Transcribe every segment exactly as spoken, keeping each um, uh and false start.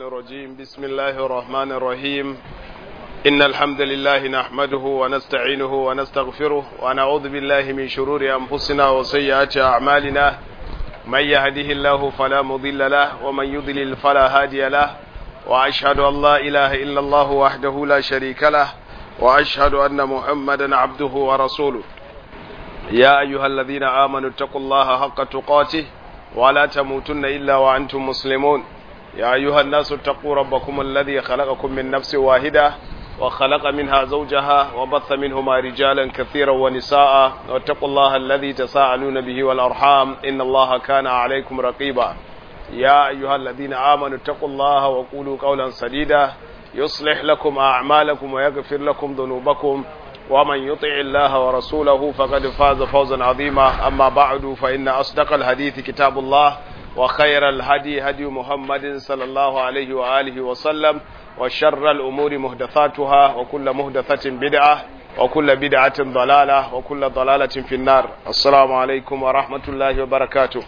الشيطان الرجيم بسم الله الرحمن الرحيم إن الحمد لله نحمده ونستعينه ونستغفره ونعوذ بالله من شرور أنفسنا وسيئات أعمالنا من يهده الله فلا مضل له ومن يضلل فلا هادي له وأشهد أن لا إله إلا الله وحده لا شريك له وأشهد أن محمدا عبده ورسوله يا أيها الذين آمنوا اتقوا الله حق تقاته ولا تموتن إلا وأنتم مسلمون يا أيها الناس اتقوا ربكم الذي خلقكم من نفس واحدة وخلق منها زوجها وبث منهما رجالا كثيرا ونساء واتقوا الله الذي تساءلون به والأرحام إن الله كان عليكم رقيبا يا أيها الذين آمنوا اتقوا الله وقولوا قولا سديدا يصلح لكم أعمالكم ويغفر لكم ذنوبكم ومن يطع الله ورسوله فقد فاز فوزا عظيما أما بعد فإن أصدق الحديث كتاب الله وخير الهدي هدي محمد صلى الله عليه وآله وسلم وشر الأمور محدثاتها وكل محدثة بدعة وكل بدعة ضلالة وكل ضلالة في النار السلام عليكم ورحمة الله وبركاته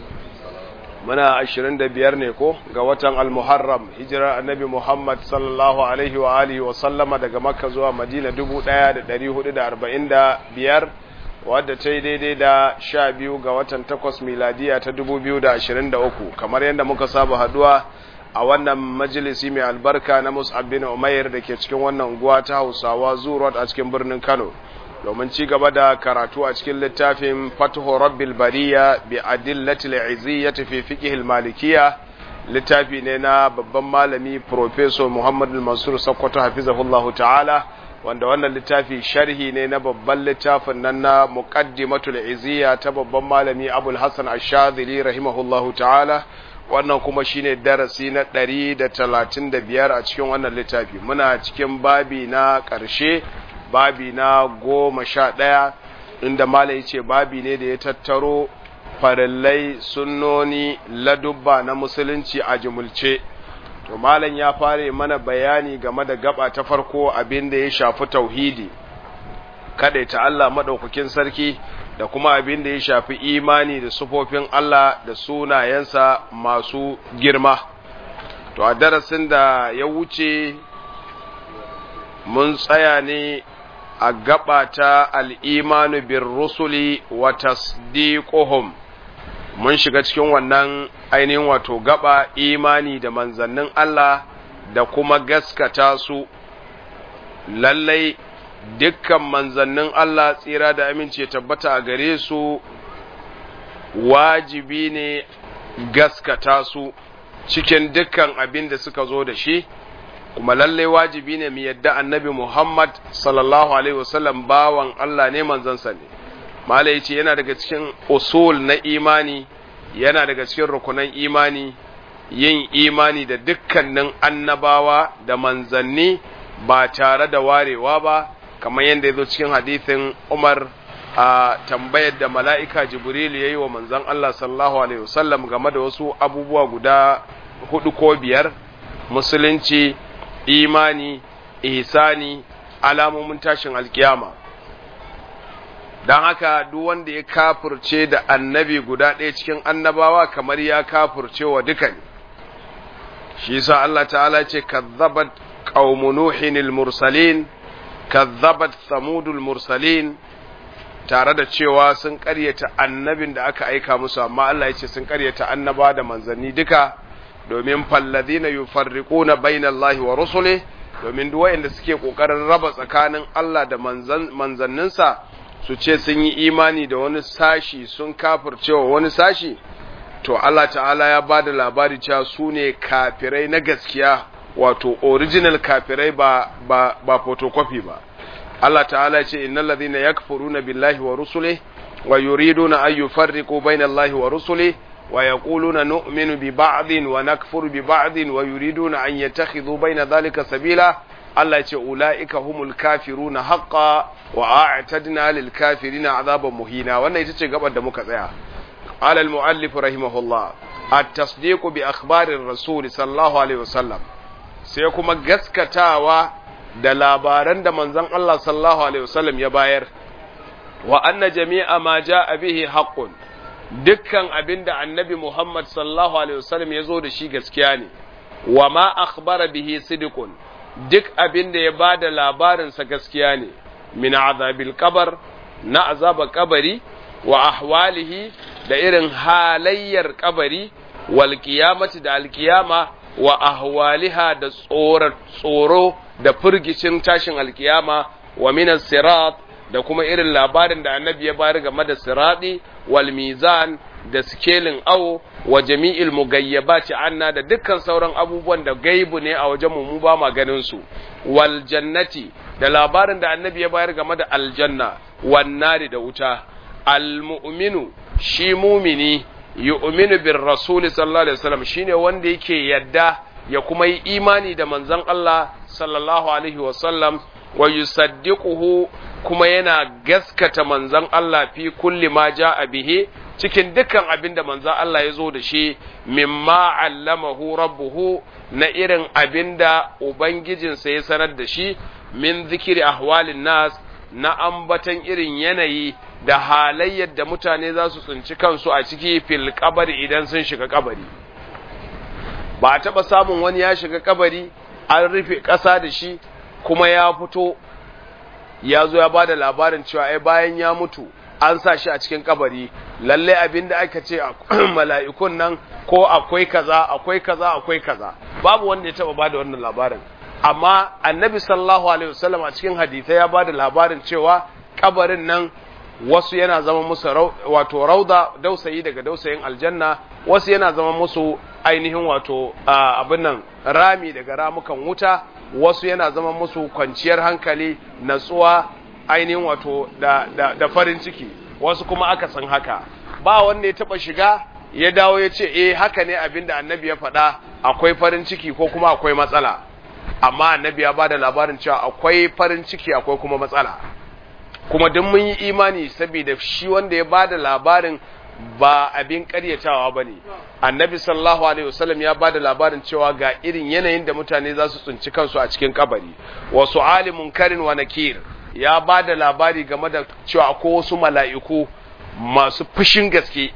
muna ashirin da biyar ne ko ga watan al-muharram hijirar annabi muhammad sallallahu alaihi wa alihi wa sallama daga makka zuwa madina dubu ɗaya da ɗari hudu da arba'in da biyar wadda ta yi daidai da sha biyu ga watan takwas miladiya ta dubu biyu da ashirin da uku kamar yadda muka saba haduwa a wannan majalisi mai albarka na mus'ab bin umair da ke cikin wannan unguwa ta hausawa zuwa a cikin birnin kano domin ci gaba da karatu a cikin littafin Fathu Rabbil Bariya bi Adillatil Iziyyati fi Fiqh al-Malikiyya littafi ne na babban malami Professor Muhammad al-Mansur Sakkwato hafizahullahu ta'ala wanda wannan littafi sharhi ne na babban littafin nan na Muqaddimatul Iziyya ta babban malami Abul Hasan Ash-Shadhili rahimahullahu ta'ala wannan kuma shine darasi na ɗari da talatin da biyar a cikin wannan littafi muna cikin babi na ƙarshe babi na goma sha ɗaya inda malam ya ce babi ne da ya tattaro farillai sunnoni ladubba na musulunci a jumulce to malam ya fare mana bayani game da gaba ta farko abin da ya shafi tauhidi kada ta Allah madaukakin sarki da kuma abin da ya shafi imani da sufofin Allah da sunayensa masu girma to a darasin da ya wuce mun tsaya ne a gaba ta al'imanu bin rusuli wa tasdiquhum mun shiga cikin wannan ainihin wato gaba imani da manzannin Allah da kuma gaskata su lallai dukkan manzannin Allah tsira da amince tabbata a gare su wajibi ne gaskata su cikin dukkan abin da suka zo da shi kuma lalle wajibi ne mu yadda annabi Muhammad sallallahu alaihi wasallam bawan Allah ne manzansa ne malai yace yana daga cikin usul na imani yana daga cikin rukunan imani yin imani da dukkanin annabawa da manzanni ba tare da warewa ba kamar yadda yazo cikin hadisin Umar a tambayar da mala'ika Jibril yayi wa manzon Allah sallallahu alaihi wasallam game da wasu abubuwa guda hudu ko biyar musulunci imani ihsani alamomin tashin alkiyama dan haka duk wanda ya kafirce da annabi guda ɗaya cikin annabawa kamar ya kafirce wa dukan shi yasa Allah ta'ala ce kazzabat qaumun nuhin mursalin kazzabat samudul mursalin tare da cewa sun ƙaryata annabin da aka aika musu amma Allah ya ce sun ƙaryata annaba da manzanni duka domin falladina yufarriquna bainallahi wa rusuli domin duk wanda suke kokarin raba tsakanin Allah da manzan manzanninsa su ce sun yi imani da wani sashi sun kafircewa wani sashi to Allah ta'ala ya bada labari cewa su ne kafirai na gaskiya wato original kafirai ba ba ba photocopy ba Allah ta'ala ya ce innal ladhina yakfuruna billahi wa rusulihi wa yuriduna an yufarriqu bainallahi wa rusulihi ويقولون نؤمن ببعض ونكفر ببعض ويريدون أن يتخذوا بين ذلك سبيلا الله يقول أولئك هم الكافرون حقا وأعتدنا للكافرين عذابا مهينا وأنا يتشي قبل دمك ذيها قال المؤلف رحمه الله التصديق بأخبار الرسول صلى الله عليه وسلم سيكون قسكتاوا da labaran da manzon Allah sallallahu alaihi wasallam ya bayar wa anna jami'a ma jaa bihi haqqun dukkan abin da annabi Muhammad sallallahu Alaihi wasallam ya zo da shi gaskiya ne, wa ma akhbara bihi sidqun duk abin da ya bada labarin sa gaskiya ne min azabil qabr na azabar kabari wa ahwalihi da irin halayyar kabari wal qiyamati da alqiyama wa ahwaliha da tsoro tsoro da furgicin tashin alqiyama wa min as-sirat da kuma irin labarin da annabi ya bayar game da sirati wal mizan da sikelin awo wa jami'il mugayyabati anna da dukkan sauran abubuwan da gaibu ne a wajen mu ba ma ganin su wal jannati da labarin da annabi ya bayar game da aljanna wan nari da wuta al mu'minu shi mumini yu'minu bir rasul sallallahu alaihi wasallam shine wanda yake yadda ya kuma yi imani da manzon Allah sallallahu alaihi wasallam wa yusaddiquhu kuma yana gaskata manzon Allah fi kulli ma jaa bihi cikin dukkan abin da manzon Allah ya zo da shi mimma allamahu rabbuhu na irin abin da ubangijinsa ya sanar da shi min zikiri ahwalin nas na ambatan irin yanayi da halayyar da mutane za su tsinci kansu a ciki fil kabari idan sun shiga kabari ba a taɓa samun wani ya shiga kabari an rufe ƙasa da shi kuma ya fito ya zo ya ba da labarin cewa ai bayan ya mutu an sa shi a cikin kabari lalle abin da aka ce mala'ikun nan ko akwai kaza akwai kaza akwai kaza babu wanda ya taɓa ba da wannan labarin amma annabi sallallahu alaihi wasallam a cikin hadisi ya ba da labarin cewa kabarin nan wasu yana zama musu wato rauda dausayi daga dausayin aljanna wasu yana zama musu ainihin wato abin nan rami daga ramukan wuta wasu yana zama musu kwanciyar hankali natsuwa ainihin wato da, da, da farin ciki wasu kuma aka san haka ba wanda ya taba shiga ya dawo ya ce eh haka ne abinda annabi ya faɗa akwai farin ciki ko kuma akwai matsala amma annabi ya bada labarin cewa akwai farin ciki akwai kuma matsala kuma duk mun yi imani saboda shi wanda ya bada labarin ba abin ƙaryatawa bane annabi sallallahu alaihi wasallam ya bada labarin cewa ga irin yanayin da mutane za su tsinci kansu a cikin kabari wa su'ali munkarin wa nakir ya bada labari game da cewa akwai wasu mala'iku masu fushin gaske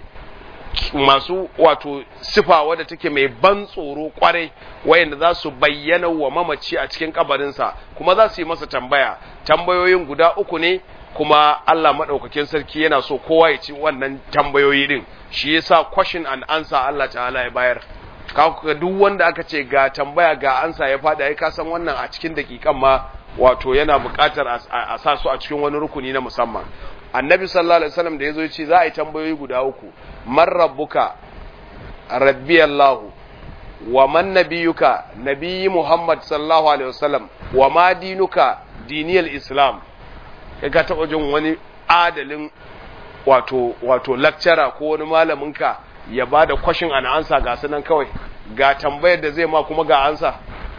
masu wato sifa wadda take mai ban tsoro kwarai wayanda za su bayyana wa mamaci a cikin kabarinsa kuma za su yi masa tambaya tambayoyin guda uku ne kuma Allah madaukakin sarki yana so kowa ya ci wannan tambayoyi din shi yasa question and answer Allah ta'ala ya bayar ka duk wanda aka ce ga tambaya ga ansa ya fada ai ka san wannan a cikin dakikan ma wato yana buƙatar a sa su a cikin wani rukuni na musamman annabi sallallahu alaihi wasallam da yazo ya ce za a yi tambayoyi guda uku man rabbuka rabbi Allah wa man nabiyuka nabiyyi Muhammad sallallahu alaihi wasallam wa ma dinuka diniyal islam kaga ta wajen wani adalin wato wato lecturer ko wani malamin ka ya bada question and answer ga sanan kawai ga tambayar da zai ma kuma ga ansa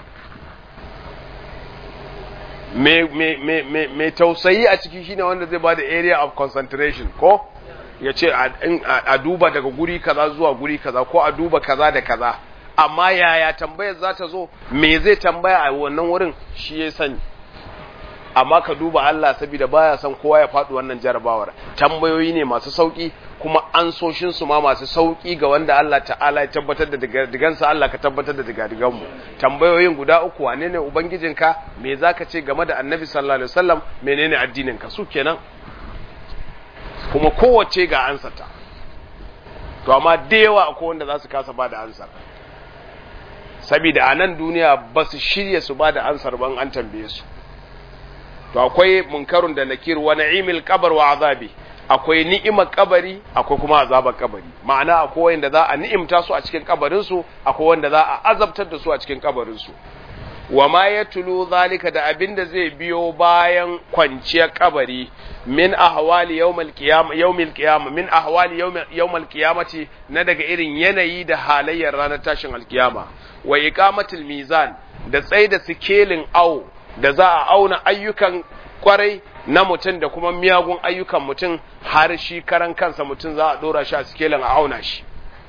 me me me me, me tausayi a ciki shine wanda zai bada area of concentration ko ya ce a duba daga guri kaza zuwa guri kaza ko a duba kaza da kaza amma yaya tambayar za ta zo me zai tambaya a wannan wurin shi ya sani amma ka duba Allah saboda baya son kowa ya faɗi wannan jarabawar tambayoyi ne masu sauki kuma ansoshin su ma masu sauki ga wanda Allah ta'ala ya tabbatar da digansa Allah ka tabbatar da digadigan mu tambayoyin guda uku wane ne ubangijinka me zaka ce game da annabi sallallahu alaihi wasallam menene addinin ka su kenan kuma kowace ga ansarta to amma da yawa akwai wanda za su kasa ba da ansar saboda a nan duniya ba su shirya su ba da ansar ban an tambaye su to akwai munkarun da nakir wa na'imil qabr wa azabi akwai ni'imar kabari akwai kuma azabar kabari ma'ana akwai wanda za a ni'imta su a cikin kabarin su akwai wanda za a azabtar da su a cikin kabarin su wa ma yatlu zalika da abinda zai biyo bayan kwanciyar kabari min ahwali yawmal qiyamah yawmil qiyamah min ahwali yawmal qiyamati na daga irin yanayi da halayyar ranar tashin alkiyama wa iqamatul mizan da tsaida sikelin au da za a auna ayyukan kwarai na mutum da kuma miyagun ayyukan mutum har shi karan kansa mutum za a dora shi a sikelin a auna shi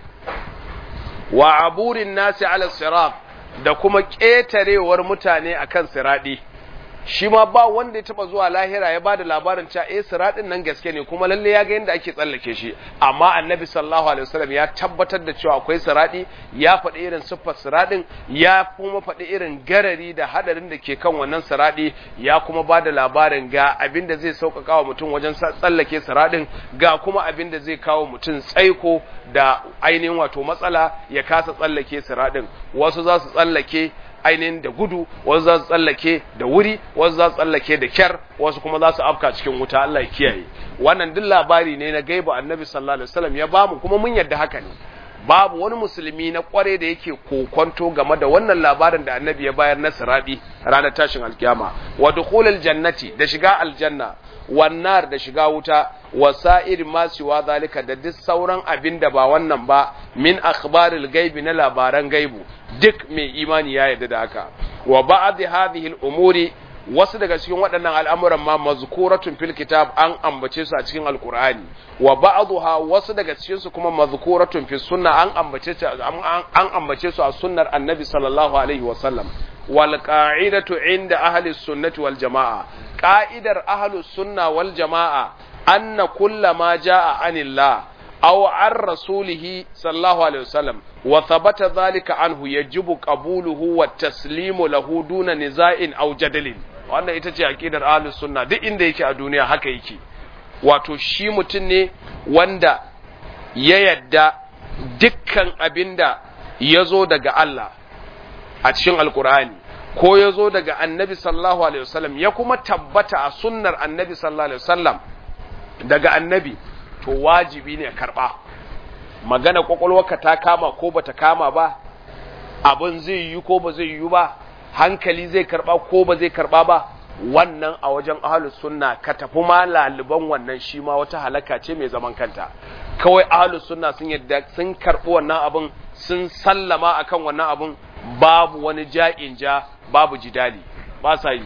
wa aburin nasi ala sirat da kuma ƙetarewar mutane akan siradi shi ma ba wanda ya taba zuwa lahira ya bada labarin cewa eh siradin nan gaske ne kuma lalle ya ga yadda ake tsallake shi, amma annabi sallallahu alaihi wasallam ya tabbatar da cewa akwai siradi, ya faɗi irin siffar siradin, ya kuma faɗi irin garari da hadarin da ke kan wannan siradi, ya kuma bada labarin ga abin da zai sauƙaƙa wa mutum wajen tsallake siradin, ga kuma abin da zai kawo mutum tsaiko da ainihin wato matsala ya kasa tsallake siradin. Wasu za su tsallake ainihin da gudu, wasu za su tsallake da wuri, wasu za su tsallake da kyar, wasu kuma za su afka cikin wuta. Allah ya kiyaye. Wannan duk labari ne na gaibu annabi sallallahu alaihi wasallam ya bamu, kuma mun yarda haka ne. Babu wani musulmi na kware da yake kokonto game da wannan labarin da annabi ya bayar na sirabi ranar tashin alkiyama. Wa dukhulul jannati, da shiga aljanna, wannar da shiga wuta, wasa'ir ma siwa zalika, da duk sauran abin da ba wannan ba, min akhbaril gaibi, na labaran gaibu, duk mai imani ya yarda da haka. Wa ba'd hadhihi al-umuri, wasu daga cikin waɗannan al'amuran ma mazkuratun fil kitab, an ambace su a cikin alqur'ani. Wa ba'dha, wasu daga cikin su kuma mazkuratun fi sunna, an ambace su an ambace su a sunnar annabi sallallahu alaihi wasallam. Wal qa'idatu inda ahli sunnati wal jamaa, qa'idar ahli sunna wal jamaa, anna kullama jaa anillah aw an rasulihi sallallahu alaihi wasallam wa thabata dhalika anhu yajibu qabuluhu wa taslimu lahu duna niza'in aw jadalin. Wannan ita ce aqidar ahlus sunna, duk inda yake a duniya haka yake. Wato shi mutum ne wanda ya yadda dukkan abinda yazo daga Allah a cikin alqur'ani ko yazo daga annabi sallallahu alaihi wasallam, ya kuma tabbata a sunnar annabi sallallahu alaihi wasallam daga annabi, to wajibi ne karba. Magana kwakwalwarka ta kama ko bata kama ba, abin zai yi ko ba zai yi ba, hankali zai karba ko ba zai karba ba, wannan a wajen ahlus sunna ka tafi ma laliban wannan shi ma wata halaka ce mai zaman kanta. Kawai ahlus sunna sun yadda sun karbi wannan abin, sun sallama akan wannan abin, babu wani ja'in ja, babu jidali, ba sa yi.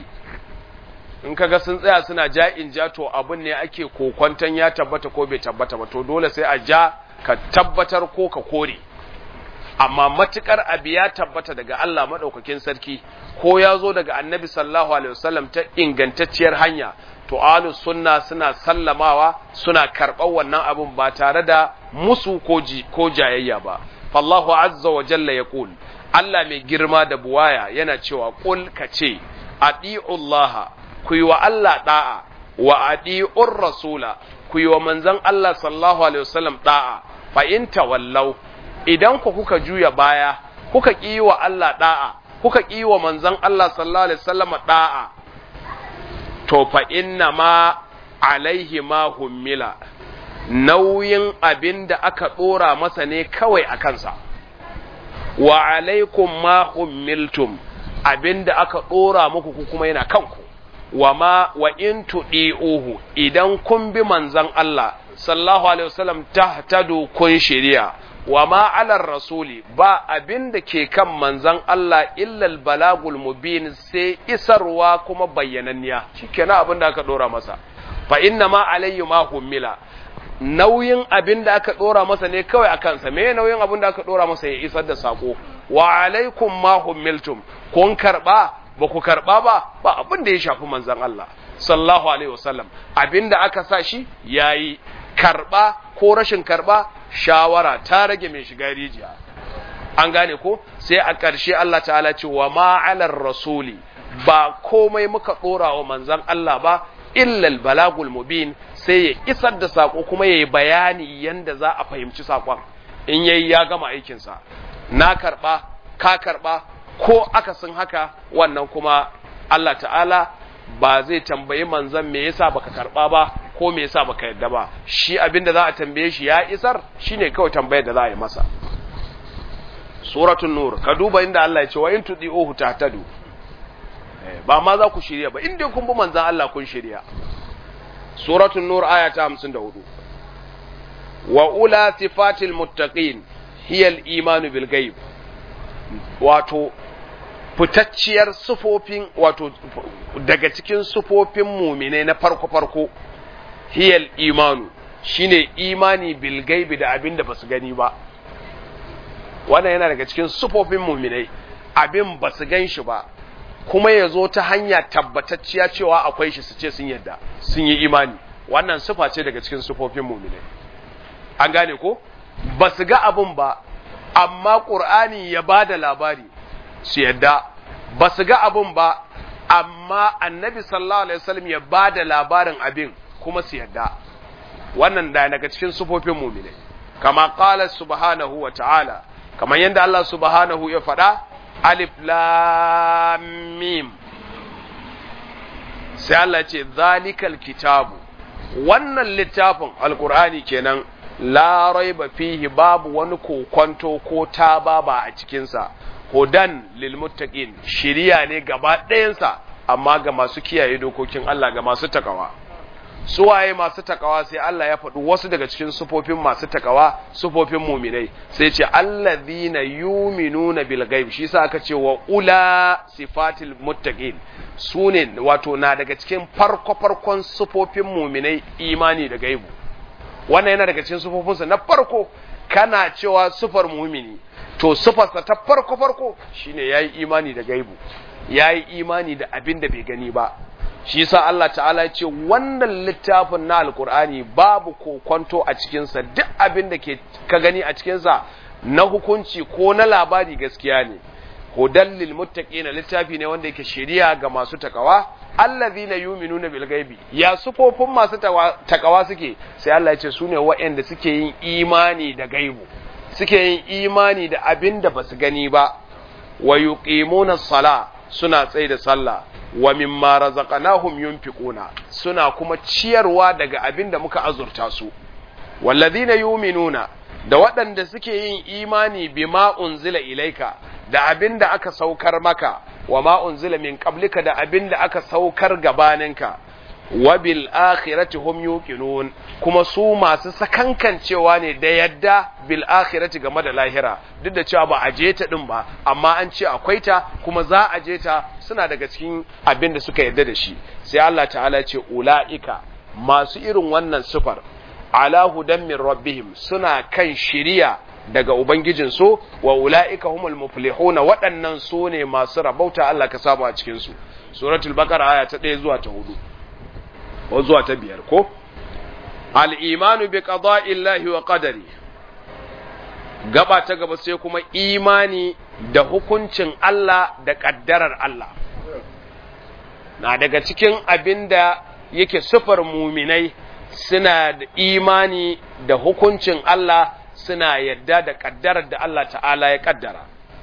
In kaga sun tsaya suna ja'in ja, to abin ne ake kokwanton ya tabbata ko bai tabbata ba, to dole sai a ja ka tabbatar ko ka kore. Amma matukar abi ya tabbata daga Allah madaukakin sarki ko ya zo daga annabi sallallahu alaihi wasallam ta ingantacciyar hanya, to ahlus sunna suna sallamawa, suna karɓar wannan abun ba tare da musu ko ji ko jayayya ba. Fallahu azza wa jalla yaqul, Allah mai girma da buwaya yana cewa qul kace atiullaha, ku yi wa Allah da'a, wa atiur rasula, ku yi wa manzon Allah sallallahu alaihi wasallam da'a. Fa in tawallau, idan ku kuka juya baya, kuka ƙi wa Allah da'a, kuka ƙi wa manzon Allah sallallahu alaihi wasallam da'a, to fa inna ma alaihi ma hummila, nauyin abinda aka dora masa ne kawai a kansa. Wa alaikum ma hummiltum, abinda aka dora muku ku kuma yana kanku. Wa ma wa in tudi'uhu, idan kun bi manzon Allah sallallahu alaihi wasallam tahtadu, kun shiriya. Wa ma alar rasuli, ba abin da ke kan manzan Allah illal balagul mubin, sai isarwa kuma bayyananniya, shikenan abin da aka dora masa. Fa inna ma alayhi ma hummila, nauyin abin da aka dora masa ne kawai akan sa. Me nauyin abin da aka dora masa? Ya isar da sako. Wa alaikum ma hummiltum, kun karba ba ku karba ba, ba abin da ya shafi manzan Allah sallallahu alaihi wasallam. Abin da aka sa shi yayi, karba ko rashin karba shawara ta rage mai shiga rijiya. An gane ko? Sai a ƙarshe Allah ta'ala ce wa ma'alar rasuli, ba komai muka ɗora wa manzan Allah ba illal balagul mubin, sai ya isar da sako kuma yayi bayani yanda za a fahimci sakon. In yayi ya gama aikinsa, na karba ka karba ko akasin haka, wannan kuma Allah ta'ala ba zai tambayi manzan me yasa baka karba ba ko me yasa baka yadda ba. Shi abinda za a tambaye shi ya isar, shine kawai tambayar da za a yi masa. Suratul Nur, ka duba inda Allah ya ce wa in tudi'uhu tahtadu, ba ma za ku shirya ba, inda kun bi manzan Allah kun shirya. Suratul Nur aya ta hamsin da hudu. Wa ula sifatil muttaqin hiya al-iman bil ghaib, wato fitacciyar sufofin, wato daga cikin sufofin mu'mine na farko farko, hiya al-imanu, shine imani bil gaibi, da abinda basu gani ba. Wannan yana daga cikin sufofin mu'minai, abin basu gan shi ba, kuma ya zo ta hanya tabbatacciya cewa akwai shi su ce sun yadda sun yi imani. Wannan sifa ce daga cikin sifofin mu'minai. An gane ko? Ba su ga abin ba, amma ƙur'ani ya ba da labari su yadda. Ba su ga abin ba, amma annabi sallallahu alaihi wasallam ya ba da labarin abin kuma su yadda. Wannan da daga cikin sifofin mu'minai. Kama qala subhanahu wa ta'ala, kamar yadda Allah subhanahu ya faɗa, alif lam mim. Sai Allah ce zalikal kitabu, wannan littafin alqur'ani kenan, la raiba fihi, babu wani kokonto ko tababa a cikin sa, hudan lil muttaqin, shiriya ne gaba ɗayan sa, amma ga masu kiyaye dokokin Allah, ga masu takawa. Suwaye masu takawa? Sai Allah ya faɗi wasu daga cikin sufofin masu takawa, sufofin muminai, sai ce allazina yuminuna bil ghaib. Shi yasa aka ce wa ula sifatil muttaqin, sune wato na daga cikin farko farkon sufofin muminai imani da gaibu. Wannan yana daga cikin sufofinsa na farko. Kana cewa sufar mumini, to sufarsa ta farko farko shine yayi imani da gaibu, yayi imani da abin da bai gani ba. Shi yasa Allah ta'ala ya ce wannan littafin na alkur'ani babu kokonto a cikinsa, duk abin da ke ka gani a cikinsa na hukunci ko na labari gaskiya ne. Hudan lil muttaqin, littafi ne wanda yake shari'a ga masu takawa, allazina yu'minuna bil ghaibi. Ya sufofin masu takawa suke? Sai Allah ya ce sune waɗanda suke yin imani da gaibu, suke yin imani da abin da basu gani ba, wa yuqimuna as-sala, suna tsaye da sallah, wa mimma razaqnahum yunfiquna, suna kuma ciyarwa daga abin da muka azurta su. Walladhina yu'minuna, da waɗanda suke yin imani bima unzila ilaika, da abin da aka saukar maka, wa ma unzila min qablika, da abin da aka saukar gabaninka, wa bil akhirati hum yuqinun, kuma su masu sakankancewa ne da yadda bil akhirati game da lahira, duk da cewa ba a je ta din ba, amma an ce akwai ta kuma za a je ta, suna daga cikin abin da suka yadda da shi. Sai Allah ta'ala ce ulaika, masu irin wannan sifar, ala hudan min rabbihim, suna kan shiriya daga ubangijinsu, wa ulaika humul muflihuna, waɗannan su ne masu rabauta. Allah ka samu a cikin su. Suratul Baqara aya ta ɗaya zuwa ta hudu ko zuwa ta biyar ko? Al-imanu bi qada'illahi wa qadari. Gaba ta gaba sai kuma imani da hukuncin Allah da kaddarar Allah. Na daga cikin abinda yake sifar muminai, suna da imani da hukuncin Allah, suna yadda da kaddarar da Allah ta'ala ya kaddara.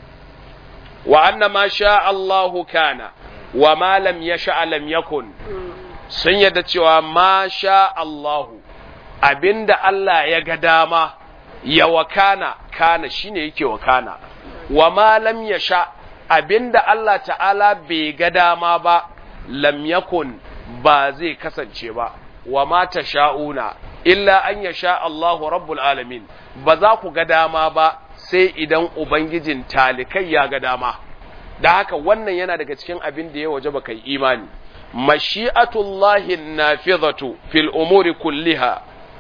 Wa anna ma sha Allahu kana wa ma lam yasha lam yakun. Sun yadda cewa ma sha Allahu, abinda Allah ya ga dama ya wakana, kana shine yake wakana. Wa ma lam yasha, abinda Allah ta'ala bai ga dama ba, lam yakun, ba zai kasance ba. Wa ma tasha'una illa an yasha Allahu rabbul alamin. Ba za ku ga dama ba sai idan ubangijin talikai ya ga dama. Da haka wannan yana daga cikin abin da ya wajaba kai imani. Mashi'atullahi nafizatu fil umuri kulliha,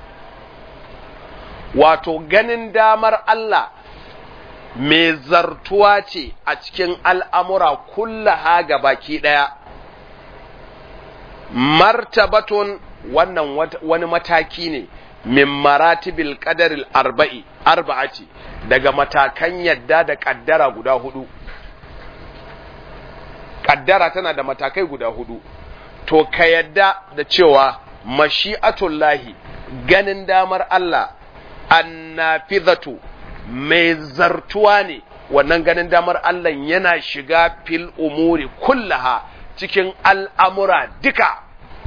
wato ganin damar Allah mai zartuwa ce a cikin al'amura kullaha ga baki ɗaya. Martabatun, wannan wani mataki ne min maratibil qadaril arba'i arba'ati, daga matakan yadda da kaddara guda hudu. Kaddara tana da matakai guda hudu. To ka yadda da cewa mashi'atullahi, ganin damar Allah, annafizatu, mai zartuwa ne. Wannan ganin damar Allah yana shiga fil umuri kullaha, cikin al'amura duka.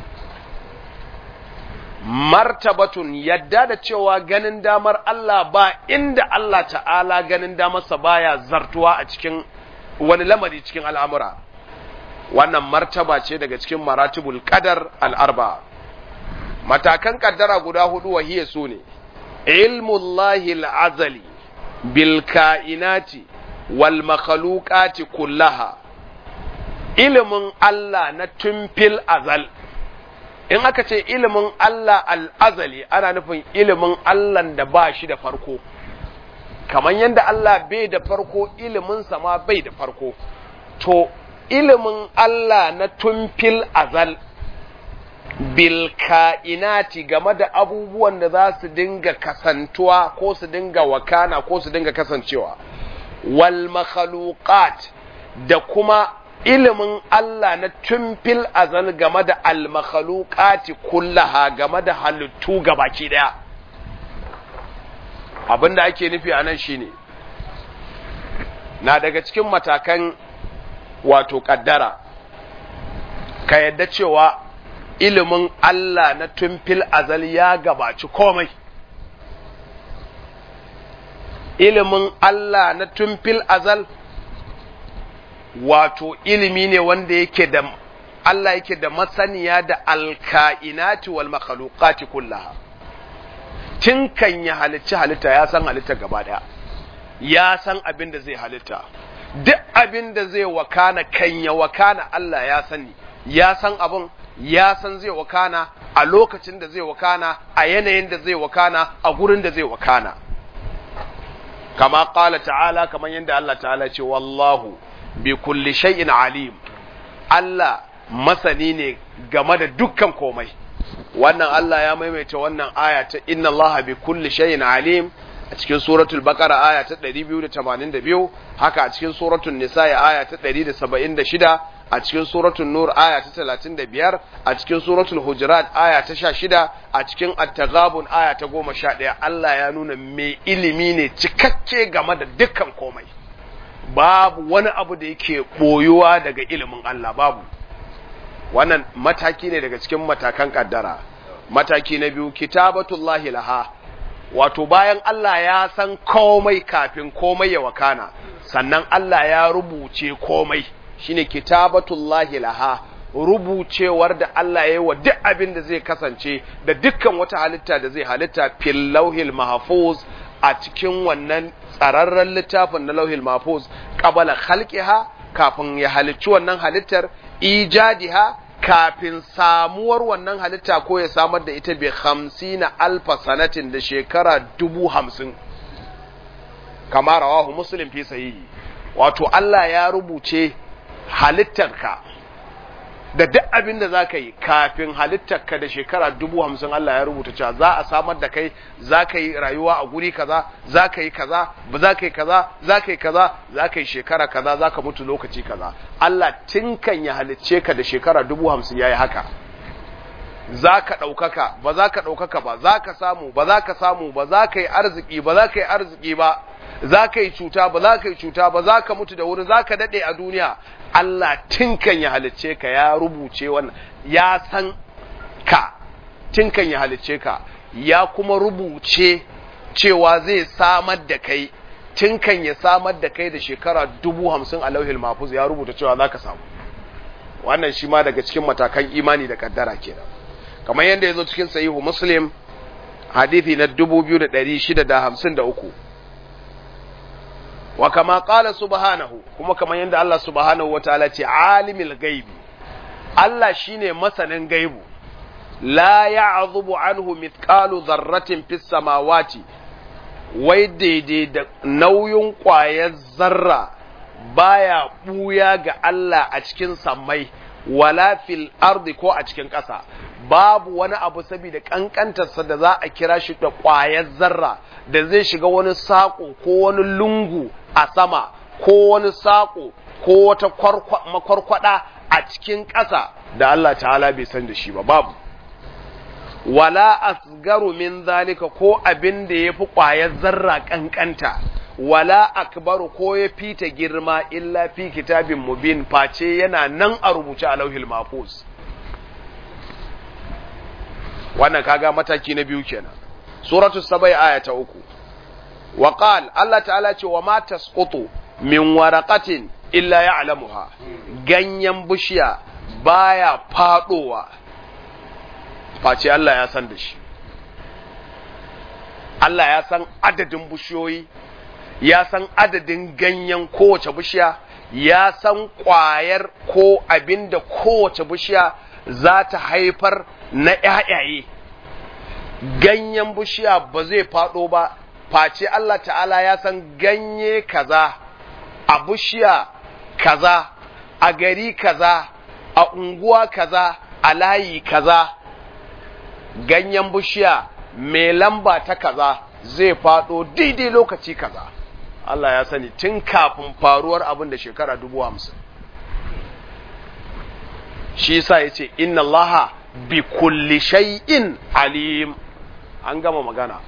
Martabatun, yadda da cewa ganin damar Allah ba inda Allah ta'ala ganin damarsa baya zartuwa a cikin wani lamari cikin al'amura. Wannan martaba ce daga cikin maratibul qadar al'arba. Matakan kaddara guda hudu wahiya su ne, ilmullahi al'azali bil ka'inati wal makhluqati kullaha, ilimin Allah na tumfil azal. In aka ce ilimin Allah al'azali, ana nufin ilimin Allah da ba shi da farko, kamar yadda Allah bai da farko, iliminsa ma bai da farko. To, ilimin Allah na tumfil azal bil ka'inati game da abubuwan da za su dinga kasantuwa ko su dinga wakana ko su dinga kasancewa wal makhluqat da kuma ilimin Allah na tumfil azal game da al makhluqati kullaha game da halittu gabaki daya. Abinda ake nufi anan shine na daga cikin matakan wato kaddara ka yadda cewa ilimin Allah na tumfil azal ya gabaci komai. Ilimin Allah na tumfil azal wato ilimi ne wanda yake da Allah yake da masaniya da alka'inati wal makhluqati kullaha. Tun kan ya halicci halitta ya san halitta gaba daya, ya san abin da zai halitta, duk abin da zai wakana kan ya wakana Allah ya sani, ya san abin, ya san zai wakana a lokacin da zai wakana, a yanayin da zai wakana, a gurin da zai wakana. Kama ƙala ta'ala, kamar yadda Allah ta'ala ce, wallahu bi kulli shay'in alim. Allah masani ne game da dukkan komai. Wannan Allah ya maimaita wannan aya ta inna Allah bi kulli shay'in alim a cikin suratul baqara aya ta ɗari biyu da tamanin da biyu, haka a cikin suratul nisa aya ta ɗari da saba'in da shida, a cikin suratul nur aya ta talatin da biyar, a cikin suratul hujurat aya ta sha shida, a cikin at-taghabun aya ta goma sha ɗaya. Allah ya nuna mai ilimi ne cikakke game da dukkan komai. Babu wani abu da yake boyuwa daga ilimin Allah, babu. Wannan mataki ne daga cikin matakan kaddara. Mataki na biyu, kitabatullahi laha, wato bayan Allah ya san komai kafin komai ya wakana, sannan Allah ya rubuce komai, shine kitabatullahi laha, rubucewar da Allah ya yi wa duk abin da zai kasance da dukkan wata halitta da zai halitta fil lauhil mahfuz, a cikin wannan tsararren littafin na lauhil mahfuz, qabala khalqiha, kafin ya halicci wannan halittar, ijadiha, kafin samuwar wannan halitta ko ya samar da ita bi hamsina alfa sanatin da shekara dubu hamsin, kama rawahu muslim fi sahihi. Wato Allah ya rubuce halittarka da duk abin da za ka yi kafin halittarka da shekara dubu hamsin. Allah ya rubuta cewa za a samar da kai, za ka yi rayuwa a guri kaza, za ka yi kaza, ba za ka yi kaza, za ka yi kaza, za ka yi shekara kaza, za ka mutu lokaci kaza. Allah tun kan ya halicce ka da shekara dubu hamsin ya yi haka. Za ka ɗaukaka, ba za ka ɗaukaka ba, za ka samu, ba za ka samu, ba za ka yi arziki, ba za ka yi arziki ba, za ka yi cuta, ba za ka yi cuta ba, za ka mutu da wuri, za ka daɗe a duniya. Allah tinkan ya halicce ka ya rubuce wannan, ya san ka tinkan ya halicce ka, ya kuma rubuce cewa zai samar da kai, tinkan ya samar da kai da shekara dubu hamsin a lauhil mahfuz ya rubuta cewa za ka samu. Wannan shi ma daga cikin matakan imani da kaddara kenan, kamar yadda ya zo cikin sahihu muslim hadithi na dubu biyu da ɗari shida da hamsin da uku. Wa kama qala subhanahu, kuma kamar yadda Allah subhanahu wataala ce alimul gaibi, Allah shine masanin gaibu, la ya'zubu anhu mithqalu dharratin fis samawati, wai daidai da nauyin ƙwayar zarra baya buya ga Allah a cikin sammai wala fil ardi ko a cikin ƙasa. Babu wani abu saboda kankantarsa da za a kira shi da ƙwayar zarra da zai shiga wani saƙo ko wani lungu a sama ko wani saƙo ko wata makwarkwada a cikin ƙasa da Allah ta'ala bai san da shi ba, babu. Wala asgaru min zalika, ko abin da yafi ƙwayar zarra kankanta, wala akbaru, ko ya fita girma, illa fi kitabin mubin, face yana nan a rubuce a lauhil mahfuz. Wannan kaga mataki na biyu kenan. Suratul Sabai aya ta uku. Wa qal, Allah ta'ala ce wa ma tasqutu min waraqatin illa ya'lamuha, ganyen bishiya baya fadowa face Allah ya san da shi. Allah ya san adadin bishiyoyi, ya san adadin ganyen kowace bishiya, ya san ƙwayar ko abinda kowace bishiya za ta haifar na ƴaƴaye. Ganyen bishiya ba zai faɗo ba face Allah ta'ala ya san ganye kaza a bishiya kaza a gari kaza a unguwa kaza a layi kaza ganyen bishiya mai lamba ta kaza zai faɗo daidai lokaci kaza. Allah ya sani tun kafin faruwar abin da shekara dubu hamsin. Shi yasa yace inna Allaha bi kulli shay'in alim. An gama magana.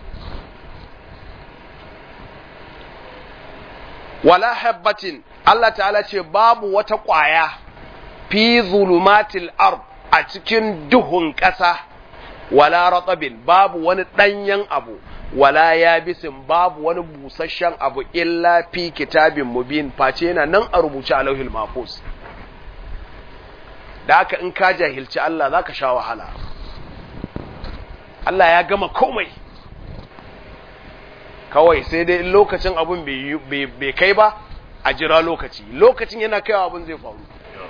Wala habbatin, Allah ta'ala ce babu wata ƙwaya fi zulumatil ard a cikin duhun ƙasa, wala ratabin babu wani ɗanyen abu, wala yabisin babu wani busasshen abu illa fi kitabin mubin face yana nan a rubuce a lauhil mahfuz. Da haka in ka jahilci Allah zaka sha wahala. Allah ya gama komai. Kawai sai dai lokacin abun bai kai ba a jira lokaci. Lokacin yana kaiwa abun zai faru.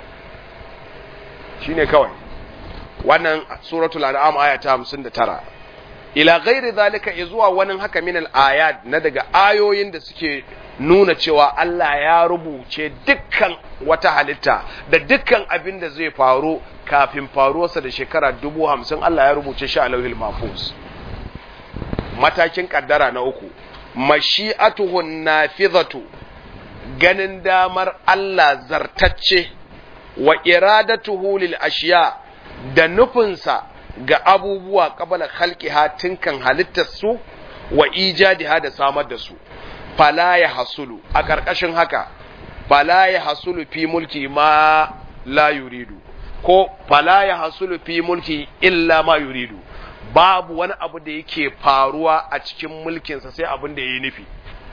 Shine kawai. Wannan suratul an'am aya ta hamsin da tara. Ila ghairi zalika izuwa wani haka min al-ayat na daga ayoyin da suke nuna cewa Allah ya rubuce dukkan wata halitta da dukkan abin da zai faru kafin faruwarsa da shekara dubu hamsin Allah ya rubuce shi a lauhil mahfuz. Matakin kaddara na uku, mashi'atuhu nafizatu, ganin damar Allah zartacce, wa iradatuhu lil ashiya, da nufinsa ga abubuwa qabala khalqiha tinkan halittar su wa ijadiha da samar da su. Fala ya hasulu, a ƙarƙashin haka, fala ya hasulu fi mulki ma la yuridu, ko fala ya hasulu fi mulki illa ma yuridu, babu wani abu da yake faruwa a cikin mulkinsa sai abin da ya yi nufi.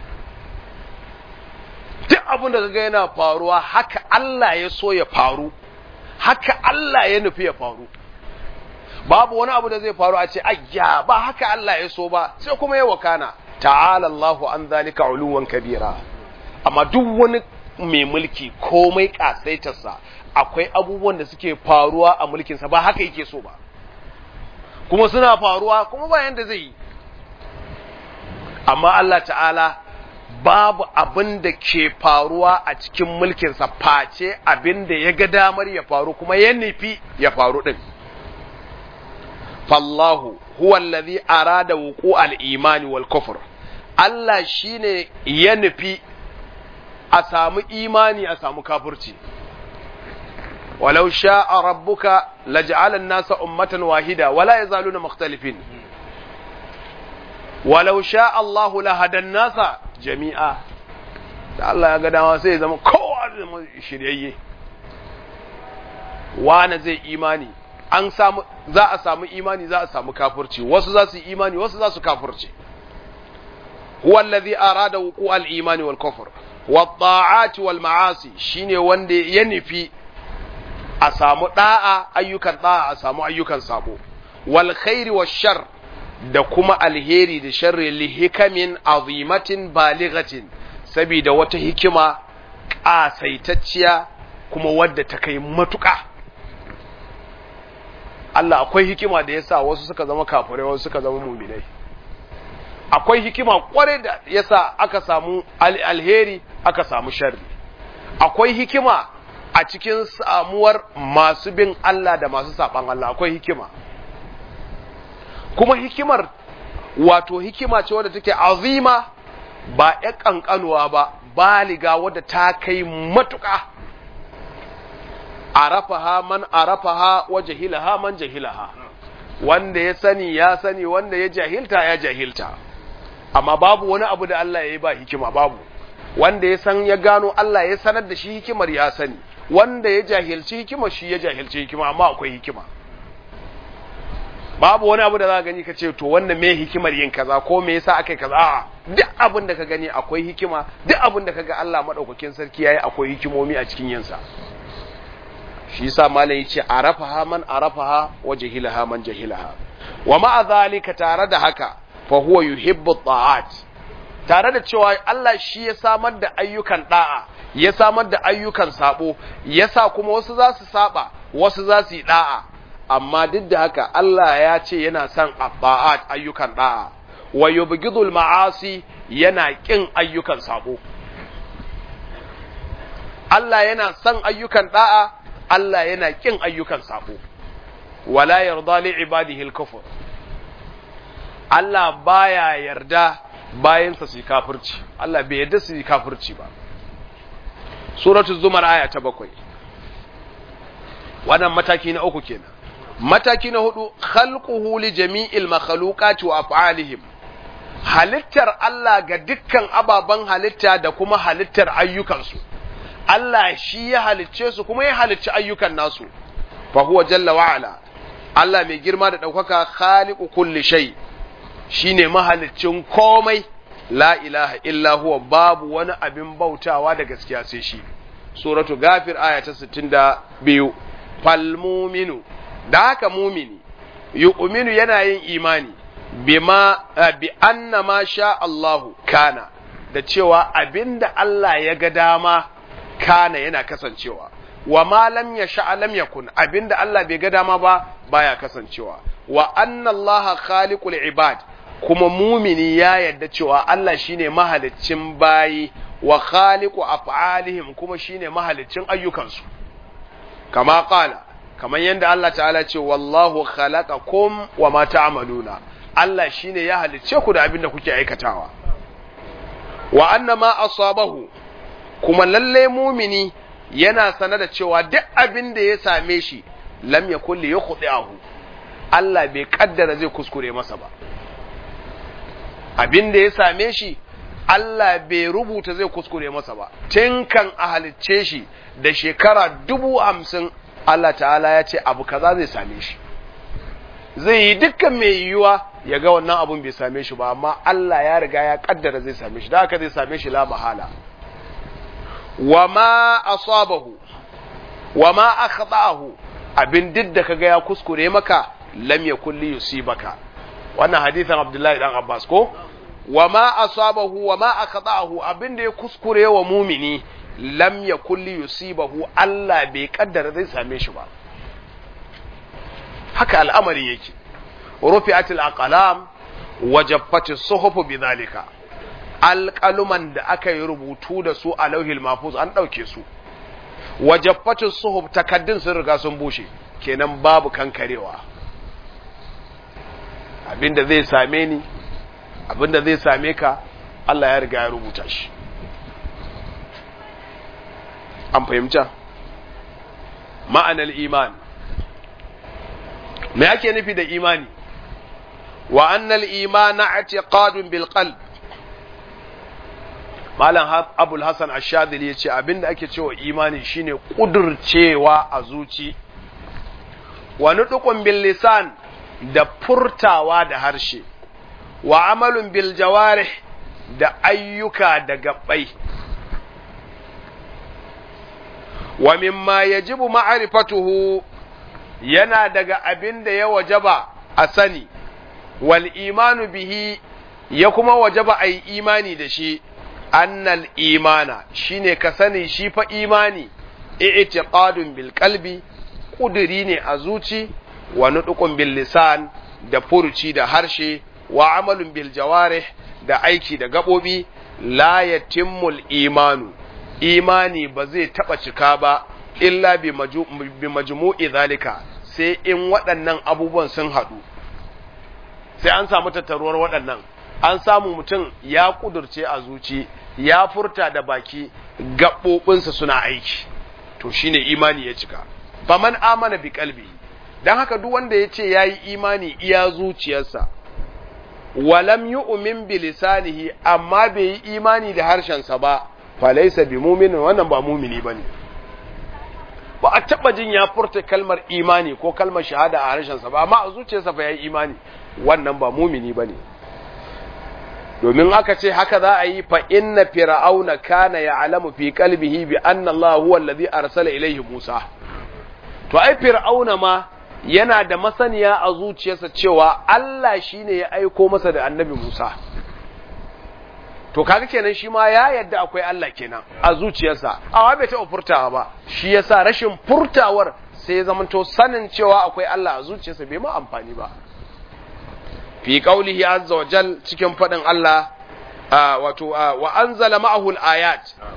Duk abin da kaga yana faruwa haka Allah ya so ya faru, haka Allah ya nufi ya faru. Babu wani abu da zai faru a ce, ayya ba haka Allah ya so ba, sai kuma ya wakana. Ta'ala Allahu an zalika uluwan kabira. Amma duk wani mai mulki komai kasaitarsa akwai abubuwan da suke faruwa a mulkinsa ba haka yake so ba, kuma suna faruwa kuma ba yanda zai yi. Amma Allah ta'ala babu abin da ke faruwa a cikin mulkinsa face abin da ya ga damar ya faru kuma ya nufi ya faru din. Fallahu huwa allazi arada wuqu al-imani wal kufr. Allah shine ya nufi a samu imani a samu kafirci. Walau sha'a rabbuka laj'ala an-nasa ummatan wahida wala yazaluna mukhtalifin. Walau sha'a Allahu lahada an-nasa jami'a. Da Allah ya ga dama sai ya zama kowa zama shiryayye. Wane zai imani, an samu za a samu imani za a samu kafirci, wasu za su yi imani wasu za su kafirci. Huwa allazi arada wuqu al-imani wal kufr wat ta'ati wal ma'asi, shine wanda ya nufi a samu da'a ayyukan da'a a samu ayyukan sabo, wal khairi wash shar, da kuma alheri da sharri, li hikamin azimatin balighatin, saboda wata hikima kasaitacciya kuma wadda ta kai matuƙa. Allah akwai hikima da yasa wasu suka zama kafirai wasu suka zama mu'minai. Akwai hikima kware da yasa aka samu alheri aka samu sharri. Akwai hikima a cikin samuwar masu bin Allah da masu saban Allah, akwai hikima. Kuma hikimar wato hikima ce wadda take azima, ba ya kankanuwa ba, baliga wadda ta kai matuƙa. Arafaha man arafaha wa jahilaha man jahilaha, wanda ya sani ya sani, wanda ya jahilta ya jahilta. Amma babu wani abu da Allah ya yi ba hikima, babu. Wanda ya san ya gano Allah ya sanar da shi hikimar ya sani, wanda ya jahilci hikimar shi ya jahilci hikima, amma akwai hikima. Babu wani abu da za ka gani ka ce to wannan me hikimar yin kaza ko me yasa akai kaza. A'a, duk abin da ka gani akwai hikima, duk abin da kaga Allah madaukakin sarki yayi akwai hikimomi a cikin yin sa. Shi yasa malam yace arafaha man arafaha wa jahilaha man jahilaha. Wa ma'a zalika, tare da haka, fa huwa yuhibbu ta'at, tare da cewa Allah shi ya samar da ayyukan da'a, ya samar da ayyukan sabo, yasa kuma wasu za su saba wasu za su yi da'a, amma duk da haka Allah ya ce yana son ta'at ayyukan da'a, wa yubghidul ma'asi, yana kin ayyukan sabo. Allah yana son ayyukan da'a, Allah yana kin ayyukan sabo. Wala yarda li ibadihi al-kufr. Allah baya yarda bayansa su yi kafirci, Allah bai yarda su yi kafirci ba. Suratul Zumar aya ta bakwai. Wannan mataki na uku kenan. Mataki na hudu, khalquhu li jami'il makhluqati wa af'alihim. Halittar Allah ga dukkan ababen halitta da kuma halittar ayyukansu. Allah shi ya halicce su kuma ya halicci ayyukan nasu. Fa huwa jalla wa ala. Allah mai girma da ɗaukaka khaliqu kulli shay. Shine mahaliccin komai. La ilaha illa huwa, babu wani abin bautawa da gaskiya sai shi. Suratu Ghafir aya ta sittin da biyu. Fal mu'minu, da haka mumini yu'minu yana yin imani bima bi anna ma sha Allahu kana, da cewa abinda Allah ya ga dama kana yana kasancewa, wa ma lam yasha lam yakun, abinda Allah bai ga dama ba baya kasancewa, wa anna Allah khaliqul ibad, kuma mumini ya yarda cewa Allah shine mahaliccin bayi, wa khaliqu af'alihim, kuma shine mahaliccin ayyukansu. Kama qala, kamar yadda Allah ta'ala ce wallahu khalaqakum wa ma ta'maluna, Allah shine ya halicce ku da abin da kuke aikatawa. Wa anna ma asabahu, kuma lalle mumini yana sana da cewa duk abin da ya same shi lam yakul li yukhdi'ahu, Allah bai kaddara zai kuskure masa ba. Abin da ya same shi Allah bai rubuta zai kuskure masa ba. Tun kan a halicce shi da shekara dubu hamsin Allah ta'ala ya ce abu kaza zai same shi. Zai yi dukkan mai yiwuwa ya ga wannan abun bai same shi ba, amma Allah ya riga ya kaddara zai same shi, da haka zai same shi la mahala. Wa ma asabahu wa ma akhta'ahu, abin duk da kaga ya kuskure maka lam yakul li yusibaka. Wannan hadisin Abdullahi dan Abbas ko? Wa ma asabahu wa ma akhta'ahu, abin da ya kuskure wa mumini lam yakul li yusibahu, Allah bai kaddara zai same shi ba. Haka al'amari yake. Rufi'atil aqlam wa jaffatis suhuf bidhalika. Alqaluman da aka yi rubutu da su a lauhil mahfuz an dauke su. Wa jaffatis suhuf, takaddun sun riga sun bushe, kenan babu kankarewa. Abinda zai same ni, abinda zai same ka, Allah ya riga ya rubuta shi. An fahimta? Ma'anar iman. Me ake nufi da imani? Wa annal imana i'tiqadun bil qalb. Malam Abul Hasan Ash-Shadhili yace abinda ake cewa imani shine kudurcewa a zuci, wa nutqun bil lisan, da furtawa da harshe, wa amalun bil jawarih, da ayyuka da gabbai. Wa mimma yajibu ma'rifatuhu, yana daga abin da ya wajaba a sani, wal imanu bihi, ya kuma wajaba ai imani da shi, annal imana, shine ka sani shi fa imani i'tiqadun bil qalbi, kuduri ne a zuci, wa nutqun bil lisan, da furuci da harshe, wa amalun bil jawarih, da aiki da gabobi. La yatimmul imanu, imani ba zai taba cika ba illa bi majmu'i zalika, sai in waɗannan abubuwan sun haɗu, sai an samu tattaruwar waɗannan. An samu mutum ya kudurce a zuci, ya furta da baki, gaɓoɓinsa suna aiki, to shine imani ya cika. Faman amana bi qalbi, dan haka duk wanda ya ce yayi imani iya zuciyarsa, walam yu'min bi lisanihi, amma bai yi imani da harshensa ba, falaisa bi mu'minin, wannan ba mumini bane. Ba a taba jin ya furta kalmar imani ko kalmar shahada a harshensa ba, amma a zuciyarsa fa yayi imani, wannan ba mumini bane. Domin aka ce haka za a yi, fa inna fir'auna kana ya'lamu fi qalbihi bi anna Allah huwa alladhi arsala ilayhi Musa. To ai fir'auna ma yana da masaniya a zuciyarsa cewa Allah shine ya aiko masa da annabi Musa. To kaga kenan shi ma ya yadda akwai Allah kenan a zuciyarsa, amma bai taɓa furtawa ba, shi yasa rashin furtawar sai ya zamanto sanin cewa akwai Allah a zuciyarsa bai ma amfani ba. Fi qaulihi azza wa jal, cikin fadin Allah wato wa anzala ma'ahu al-ayat,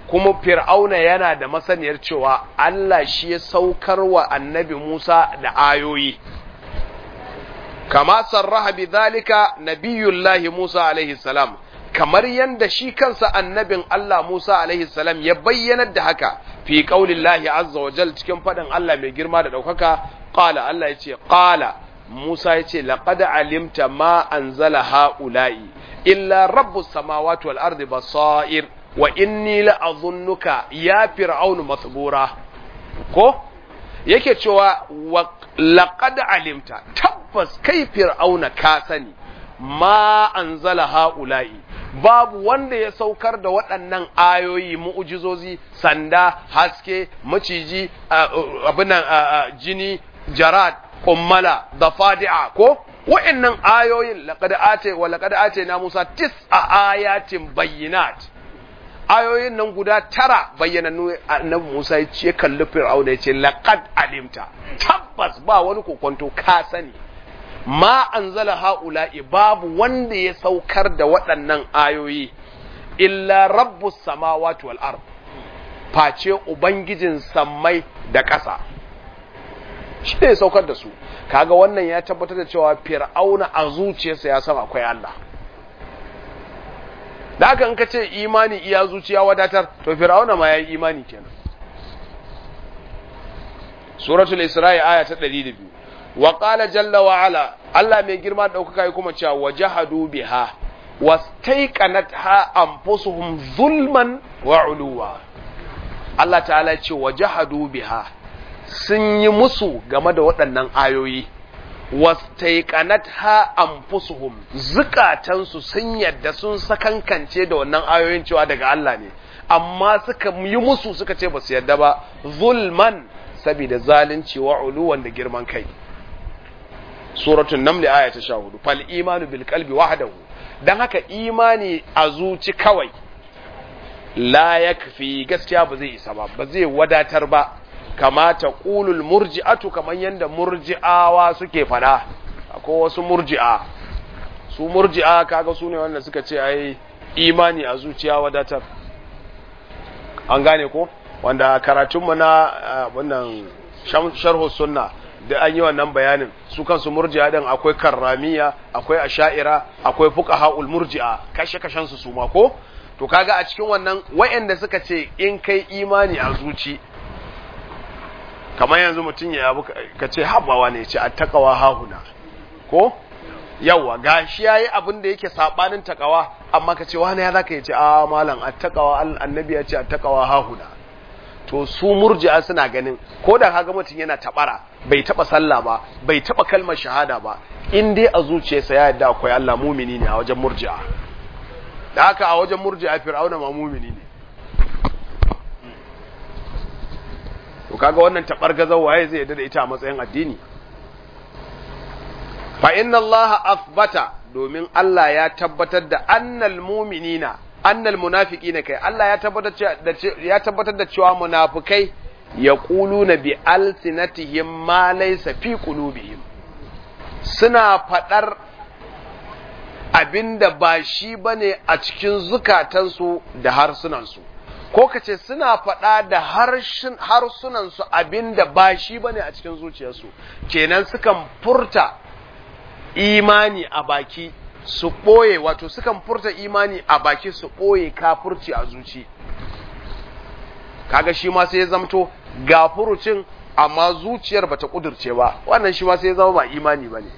kuma fir'auna yana da masaniyar cewa Allah shi ya saukar wa annabi Musa da ayoyi kama sarraha bi zalika nabiyullahi Musa alaihi salam, kamar yanda shi kansa annabin Allah Musa alaihi salam ya bayyanar da haka fi qaulillahi azza wa jal cikin fadin Allah mai girma da daukaka, qala Allah yace qala Musa yace laqad alimta ma anzala haula'i illa rabbus samawati wal ardi basair wa inni la adhunnuka ya fir'aunu mathbura. Ko yake cewa laqad alimta, tabbas kai fir'auna ka sani, ma anzala haula'i, babu wanda ya saukar da waɗannan ayoyi mu'ujizozi, sanda, haske, maciji, abinan jini, jarad, kummala, da fadi'a, ko wa'annan ayoyin laqad ate wa laqad ate na Musa tis'a ayatin bayyinat, ayoyin nan guda tara bayyanannu. Annabi Musa ya ce kalli fir'auna ya ce laqad alimta, tabbas ba wani kokonto ka sani, ma anzala haula'i, babu wanda ya saukar da waɗannan ayoyi illa rabbus samawati wal ard, face ubangijin sammai da ƙasa, shi ne ya saukar da su. Kaga wannan ya tabbatar da cewa fir'auna a zuciyarsa ya san akwai Allah. Da haka in ka ce imani iya zuciya wadatar, to fir'auna ma yayi imani kenan. Suratul Isra'i aya ta ɗari da biyu. Wa qala jalla wa ala, Allah mai girma da ɗaukaka ya kuma cewa wajahadu biha wastaiqanatha anfusuhum zulman wa uluwa. Allah ta'ala ya ce wajahadu biha, sun yi musu game da waɗannan ayoyi, wastaiqanatha anfusuhum, zukatansu sun yadda sun sakankance da wannan ayoyin cewa daga Allah ne, amma suka yi musu suka ce ba su yadda ba, zulman, saboda zalunci wa uluwan da girman kai. Suratul Naml aya ta sha hudu. Fal imanu bil qalbi wahdahu, dan haka imani a zuci kawai la yakfi, gaskiya ba zai isa ba, ba zai wadatar ba, kama ta qulul murji'atu, kaman yanda murji'awa suke fada. Akwai wasu murji'a, su murji'a kaga su ne wanda suka ce ai imani a zuciya wadatar. An gane ko? Wanda karatunmu na wannan sharhu sunna da an yi wannan bayanin, su kansu murji'a din akwai karramiya, akwai asha'ira, akwai fuqaha'ul murji'a, kashe-kashen su su ma ko? To kaga a cikin wannan wayanda suka ce in kai imani a zuci, kamar yanzu mutum ya abu ka ce habawa ne, ce attaqwa hahuna, ko yawa gashi yayi abin da yake sabanin takawa, amma ka ce wani ya zaka yace a malam attaqwa, annabi ya ce attaqwa hahuna. To su murji'a suna ganin ko da kaga mutum yana tabara, bai taba sallah ba, bai taba kalmar shahada ba, in dai a zuciyarsa ya yarda akwai Allah, mumini ne a wajen murji'a. Da haka a wajen murji'a fir'auna ma mumini ne. To kaga wannan tabargazar waye zai yarda da ita a matsayin addini? Fa inna Allah athbata, domin Allah ya tabbatar da annal mu'minina, annal munafiqina, kai Allah ya tabbatar da ya tabbatar da cewa munafikai yaquluna bi alsinatihim ma laysa fi qulubihim, suna fadar abinda ba shi bane a cikin zukatansu da harsunansu, ko kace suna fada da harshen harsunansu abinda ba shi bane a cikin zuciyarsu. Kenan sukan furta imani a baki su ɓoye, wato sukan furta imani a baki su ɓoye kafurci a zuci. Kaga shi ma sai ya zamto ga furucin amma zuciyar bata kudurce ba, wannan shi ma sai ya zama ba imani bane.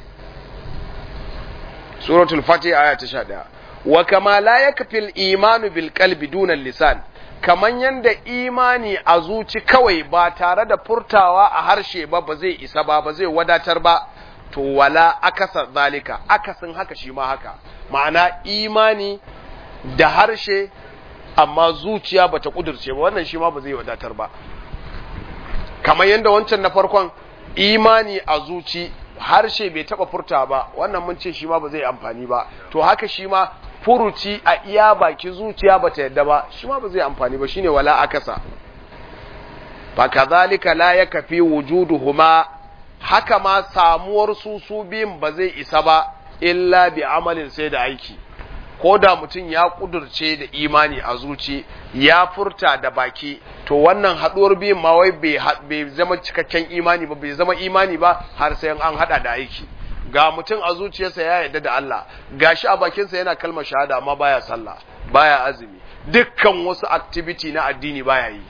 Suratul Fatih aya ta sha ɗaya. Wa kama la yakfil imanu bil qalbi duna lisan, kaman yanda imani a zuci kawai ba tare da furtawa a harshe ba ba zai isa ba, ba zai wadatar ba, to wala akasa zalika, akasin haka shi ma haka, ma'ana imani da harshe amma zuciya bata kudurce ba, wannan shi ma ba zai wadatar ba. Kamar yadda wancan na farkon imani a zuci harshe bai taba furta ba, wannan mun ce shi ma ba zai amfani ba, to haka shi ma furuci a iya baki zuciya bata yadda ba, shi ma ba zai amfani ba, shine wala akasa. fa kadhalika la yakfi wujuduhuma, haka ma samuwar su su biyun ba zai isa ba illa bi amalin, sai da aiki. ko da mutum ya kudurce da imani a zuci ya furta da baki to wannan haduwar biyun ma wai bai zama cikakken imani ba bai zama imani ba har sai an hada da aiki. Ga mutum a zuciyarsa ya yarda da Allah gashi a bakinsa yana kalmar shahada amma baya sallah baya azumi dukkan wasu activity na addini baya yi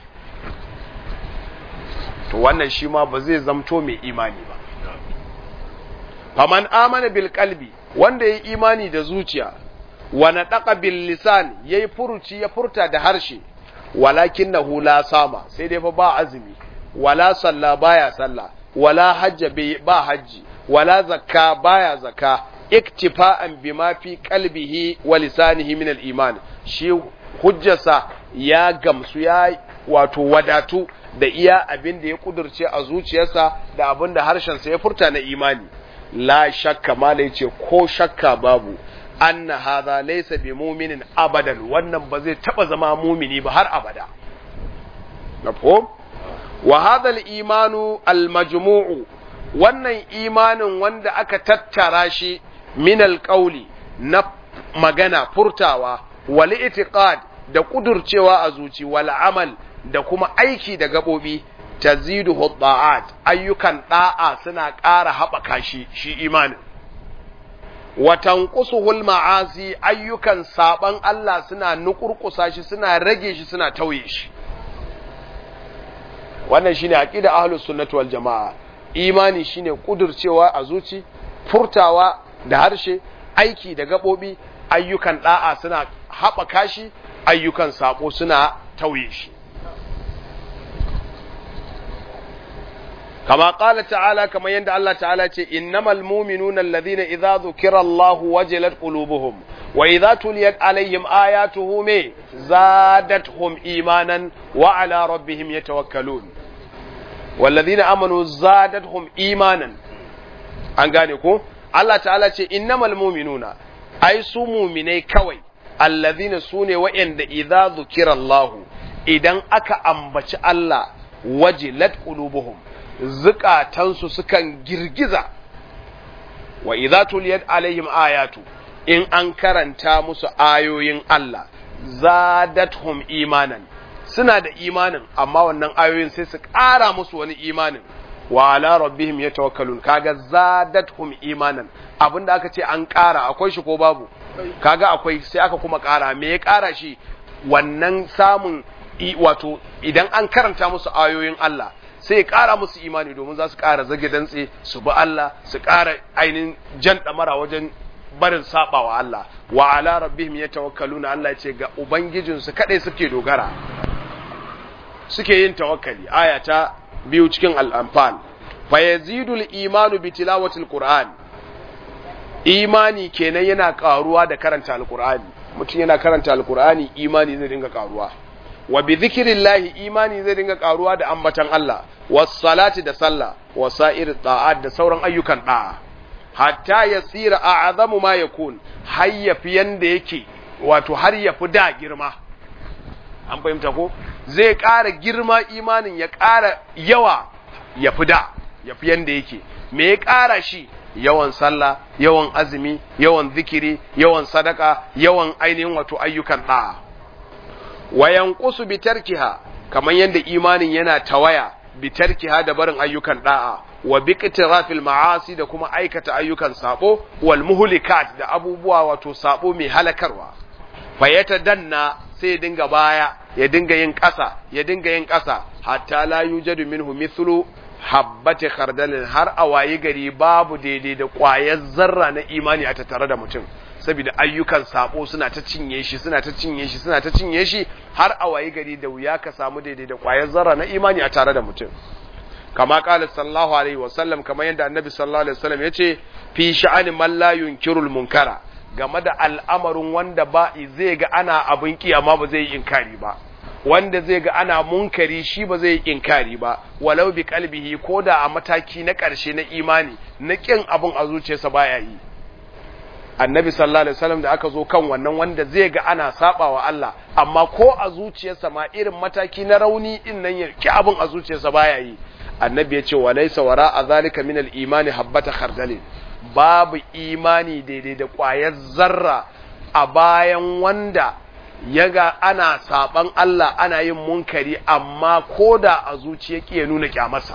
to wannan shi ma ba zai zamto mai imani ba. faman amana bil qalbi wanda yayi imani da zuciya wa nataqa bil lisan yayi furuci ya furta da harshe walakinahu la sama sai dai fa ba azumi wala salla baya salla wala hajja ba hajji wala zakka baya zakka iktifa'an bima fi qalbihi wa lisanihi min al-iman shi hujjarsa ya gamsu ya wato wadatu da iya abin da ya kudurce a zuciyarsa da abin da harshensa ya furta na imani la shakka mala yace ko shakka babu anna hadha laysa bi mu'minin abadan wannan ba zai taba zama mu'mini ba har abada mafhum wa hadha al-imanu al-majmu'u wannan imanin wanda aka tattara shi min al-qawli na magana furtawa wal i'tiqad da kudurcewa a zuci wal amal da kuma aiki da gabobi taziduhu da'at ayyukan da'a suna ƙara haɓaka shi shi imanin wa tanqusuhul ma'asi ayyukan saban Allah suna nukurkusa shi suna rage shi suna tauye shi wannan shine aqida ahlus sunnati wal jamaa imani shine kudurcewa a zuci furtawa da harshe aiki da gabobi ayyukan da'a suna haɓaka shi ayyukan sako suna tauye shi kama qala ta'ala kama yanda Allah ta'ala ce innamal mu'minuna alladhina idza dhukira Allahu wajilat qulubuhum wa idza tuliyat alaihim ayatuhu me zadatuhum imanan wa ala rabbihim yatawakkalun walladhina amanu zadatuhum imanan an gane ko Allah ta'ala ce innamal mu'minuna ai su mu'minai kawai alladhina sune wa'anda idza dhukira Allahu idan aka ambaci Allah wajilat qulubuhum zukatansu sukan girgiza wa idza tuliyat alaihim ayatu in an karanta musu ayoyin Allah zadatuhum imanan suna da imanin amma wannan ayoyin sai su ƙara musu wani imanin wa ala rabbihim yatawakkalun kaga zadatuhum imanan abinda aka ce an ƙara akwai shi ko babu kaga akwai sai aka kuma ƙara me ya ƙara shi wannan samun wato idan an karanta musu ayoyin Allah sai ya ƙara musu imani domin za su ƙara zage dantse su bi Allah su ƙara ainihin jan ɗamara wajen barin saɓawa Allah wa ala rabbihim yatawakkaluna Allah ya ce ga ubangijinsu kadai suke dogara suke yin tawakkali aya ta biyu cikin al-anfal fa yazidul imanu bi tilawatil qur'an imani kenan yana ƙaruwa da karanta al-qur'ani mutum yana karanta al-qur'ani imani zai dinga ƙaruwa wa bi zikrillahi imani zai dinga karuwa da ambatan Allah was salati da sallah wa sa'ir ta'at da sauran ayyukan da'a hatta yasira a'zamu ma yakun hayyafi yanda yake wato har yafi da girma an fahimta ko zai ƙara girma imanin ya ƙara yawa yafi da yafi yanda yake me ya ƙara shi yawan sallah yawan azumi yawan zikiri yawan sadaka yawan ainihin wato ayyukan da'a wayan kusu bitarkiha kamar yadda imanin yana tawaya bitarkiha da barin ayyukan da'a wa biqtirafil ma'asi da kuma aikata ayyukan sabo wal muhlikat da abubuwa wato sabo mai halakarwa fayata danna sai dinga baya ya dinga yin ƙasa ya dinga yin ƙasa hatta la yujadu minhu mithlu habbati khardalin har awayi gari babu daidai da ƙwayar zarra na imani a tattare da mutum saboda ayyukan sabo suna ta cinye shi suna ta cinye shi suna ta cinye shi har a wayi gari da wuya ka samu daidai da ƙwayar zarra na imani a tare da mutum kama qala sallallahu alaihi wasallam kamar yadda annabi sallallahu alaihi wasallam yace fi sha'ani man la yunkirul munkara game da al'amarin wanda ba zai ga ana abin ki amma ba zai yi inkari ba wanda zai ga ana munkari shi ba zai yi inkari ba walau bi qalbihi koda a mataki na ƙarshe na imani na kin abin a zuciyarsa baya yi annabi sallallahu alaihi wasallam da aka zo kan wannan wanda zai ga ana sabawa Allah amma ko a zuciyarsa ma irin mataki na rauni din nan ya ki abin a zuciyarsa baya yi annabi ya ce walaysa wara azalika min al-imani habbata khardalin babu imani daidai da ƙwayar zarra a bayan wanda yaga ana saban Allah ana yin munkari amma koda a zuciya ke nuna kyamarsa.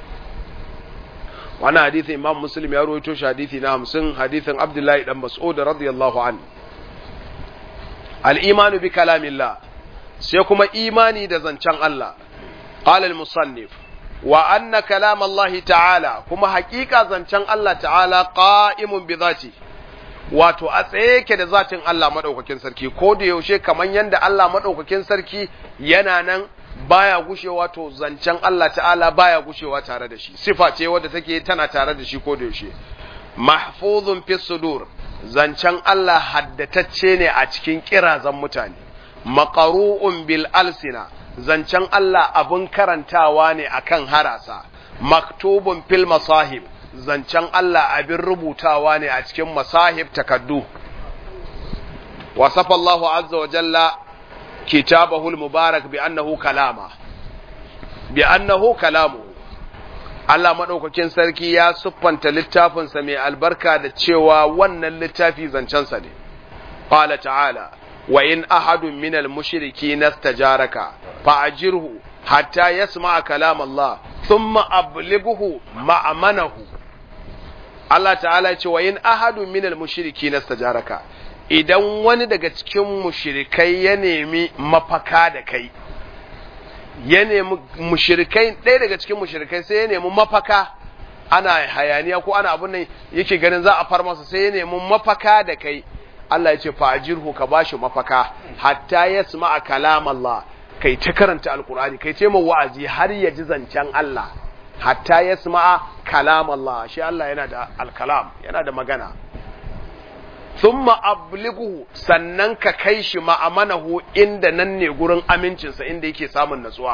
Wannan hadisi Imam Muslim ya rawaito shi hadisi na hamsin, hadisin Abdullahi dan Mas'ud radiyallahu anhu. Al-imanu bi kalamillah, sai kuma imani da zancen Allah. Qala al-musannif wa anna kalam Allah ta'ala, kuma hakika zancen Allah ta'ala qa'imun bi dhati, wato a tsaye yake da zatin Allah madaukakin sarki, ko da yaushe kaman yanda Allah madaukakin sarki yana nan baya gushewa, to zancen Allah ta'ala baya gushewa tare da shi, sifa ce wadda take tana tare da shi ko da yaushe. Mahfuzun fi sudur, zancen Allah haddatacce ne a cikin kirazan mutane. Maqru'un bil alsina, zancen Allah abun karantawa ne akan harasa. Maktubun fil masahib, zancen Allah abin rubutawa ne a cikin masahib takaddu. Wasafa Allahu azza wa jalla kitabahul mubarak bi annahu kalama bi annahu kalamu. Allah madaukakin sarki ya siffanta littafinsa mai albarka da cewa wannan littafi zancensa ne. Qala ta'ala wa in ahadun minal mushrikeena istajaraka fa'ajirhu hatta yasma'a kalam Allah thumma ablighuhu ma'amanahu. Allah ta'ala ce wa in ahadun minal mushrikeena istajaraka, idan wani daga cikin mushrikai ya nemi mafaka da kai, ya nemi mushrikai, ɗaya daga cikin mushrikai sai ya nemi mafaka, ana hayaniya ko ana abun nan yake ganin za a far masa, sai ya nemi mafaka da kai, Allah ya ce fa'ajirhu, ka bashi mafaka hatta yasma'a kalam Allah, kai ta karanta alqur'ani, kai ta mai wa'azi har ya ji zancen Allah, hatta yasma'a kalam Allah. Shi Allah yana da alkalam, yana da magana. Thumma ablighu, sannan ka kai shi ma'amanahu, inda nan ne gurin amincinsa, inda yake samun natsuwa.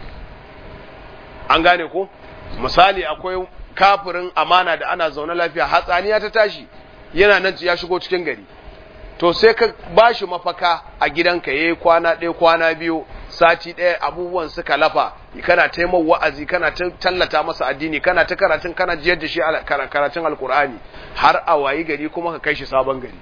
An gane ko? Misali, akwai kafirin amana da ana zaune lafiya, hatsaniya ta tashi, yana nan ya shigo cikin gari. To sai ka bashi mafaka a gidanka, yayi kwana ɗaya kwana biyu, sati ɗaya, abubuwan suka lafa, kana ta yi wa'azi, kana ta tallata masa addini, kana ta karatun, kana jiyar da shi karatun alkur'ani, har a wayi gari kuma ka kai shi sabon gari.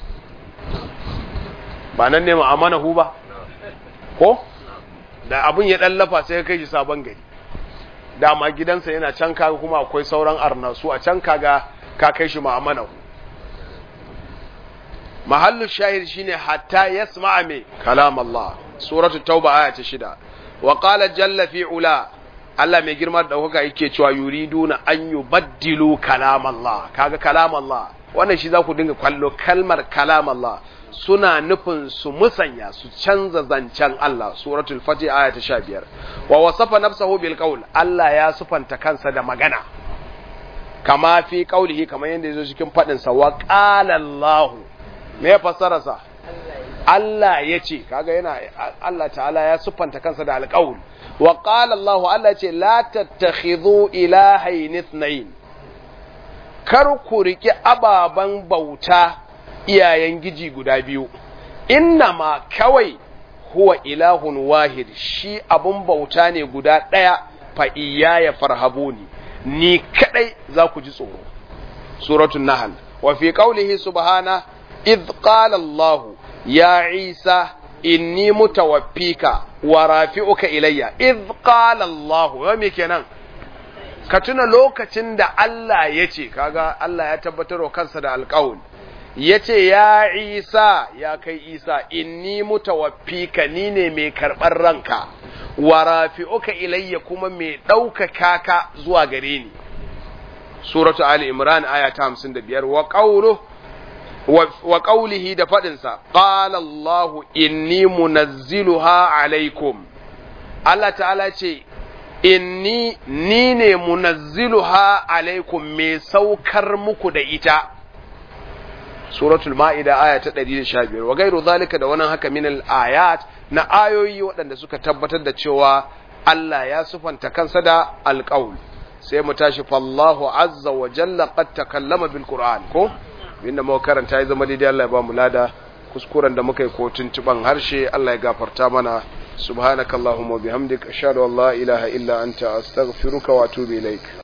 Ba nan ne ma'amanahu ba? Ko? Da abun ya ɗan lafa sai ka kai shi sabon gari. Dama gidansa yana can, kaga kuma akwai sauran arnasu a can, kaga ka kai shi ma'amanahu. Mahallu shahid shine hatta yasma'a me kalam Allah. Suratu Tauba aya ta shida. Wa qala jalla fi ula, Allah mai girma da daukaka yake cewa yuriduna an yubaddilu kalam Allah. Kaga kalam Allah, wannan shi za ku dinga kallo, kalmar kalam Allah, suna nufin su musanya, su canza zancen Allah. Suratul Fatih aya ta sha biyar. Wa wasafa nafsahu bil qawl, Allah ya sufanta kansa da magana, kama fi qaulihi, kamar yanda yazo cikin fadin sa, wa qala Allah. Me ya fassara sa? Allah ya ce, kaga yana Allah ta'ala ya siffanta kansa da alƙaul. Wa qala Allah, Allah ce la tattakhidhu ilahayn ithnayn, kar ku riki ababan bauta iyayen giji guda biyu. Innama kawai huwa ilahun wahid, shi abun bauta ne guda ɗaya, fa iyaya farhabuni, ni kadai za ku ji tsoro. Suratul Nahl. Wa fi qawlihi subhana idh qala Allah ya Isa inni mutawaffika wa rafi'uka ilayya. Idh qala Allah, wa me kenan? Ka tuna lokacin da Allah ya ce, kaga Allah ya tabbatar wa kansa da alƙawul, ya ce ya Isa, ya kai Isa, inni mutawaffika, ni ne mai karɓar ranka, wa rafi'uka ilayya, kuma mai ɗaukaka ka zuwa gare ni. Suratu Ali Imran aya ta hamsin da biyar. Wa qawluhu wa qawlihi, da faɗinsa, qala Allahu inni munazziluha alaikum. Allah ta'ala ce inni ni ne munazziluha alaikum, mai saukar muku da ita. Suratul Ma'ida aya ta ɗari da sha biyar. Wa gairu zalika, da wannan haka min al-ayat, na ayoyi waɗanda suka tabbatar da cewa Allah ya sufanta kansa da alqaul. Sai mu tashi, fallahu azza wa jalla qad takallama bil Qur'an. Ko inda muka karanta ya zama daidai, Allah ya ba mu lada, kuskuren da muka yi ko tuntuban harshe Allah ya gafarta mana. Subhanakallahumma wa bihamdika, ashhadu an la ilaha illa anta, astaghfiruka wa atubu ilaik.